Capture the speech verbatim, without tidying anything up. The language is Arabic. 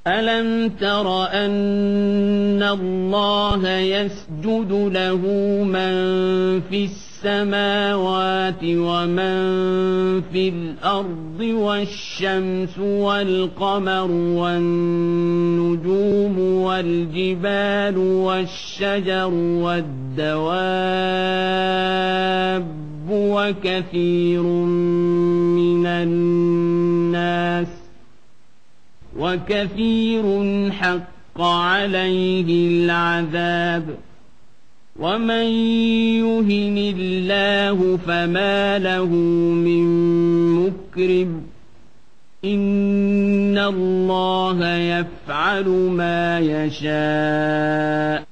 ألم تر أن الله يسجد له من في السماوات ومن في الأرض والشمس والقمر والنجوم والجبال والشجر والدواب وكثير من الناس وكثير حق عليه العذاب ومن يهن الله فما له من مكرم إن الله يفعل ما يشاء